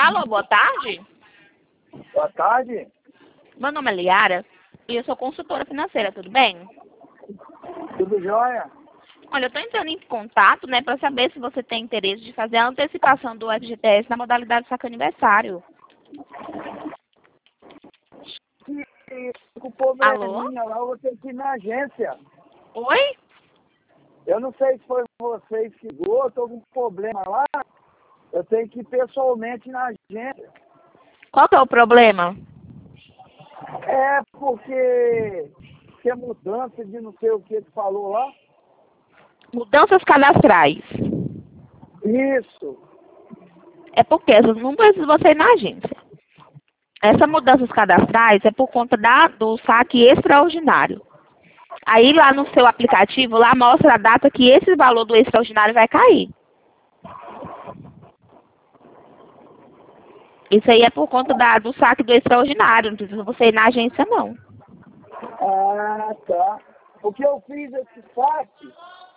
Alô, boa tarde. Boa tarde. Meu nome é Liara e eu sou consultora financeira, tudo bem? Tudo jóia? Olha, eu estou entrando em contato, né, para saber se você tem interesse de fazer a antecipação do FGTS na modalidade saque aniversário. Com Alô? probleminha lá, eu vou ter que ir na agência. Oi? Eu não sei se foi vocês que ligou, eu tô com problema lá. Eu tenho que ir pessoalmente na agência. Qual que é o problema? É porque tem mudança de não sei o que falou lá. Mudanças cadastrais. Isso. É porque não precisa você ir na agência. Essas mudanças cadastrais é por conta do saque extraordinário. Aí lá no seu aplicativo, lá mostra a data que esse valor do extraordinário vai cair. Isso aí é por conta do saque do extraordinário, não precisa você ir na agência, não. Ah, tá. Porque eu fiz esse saque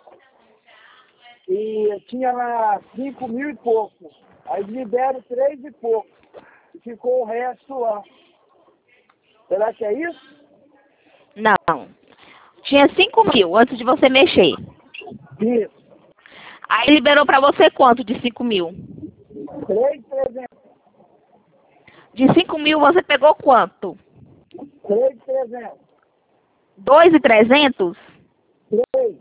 e eu tinha lá 5.000 e pouco. Aí me deram 3 e pouco. E ficou o resto lá. Será que é isso? Não. Tinha 5.000 antes de você mexer. Isso. Aí liberou pra você quanto de 5.000? 3.300. De 5.000 você pegou quanto? 3.300. 2.300? 3.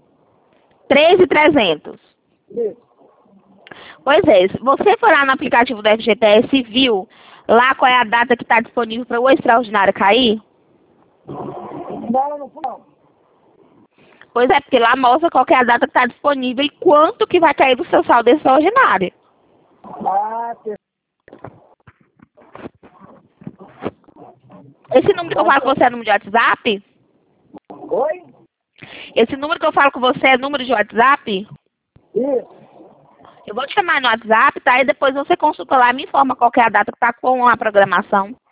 3.300. Isso. Pois é, se você for lá no aplicativo do FGTS e viu lá qual é a data que está disponível para o extraordinário cair? Não, não foi não. Pois é, porque lá mostra qual que é a data que está disponível e quanto que vai cair do seu saldo extraordinário. Ah, tem. Esse número que eu falo com você é número de WhatsApp? Oi? Esse número que eu falo com você é número de WhatsApp? Isso. Eu vou te chamar no WhatsApp, tá? E depois você consulta lá e me informa qual que é a data que tá com a programação.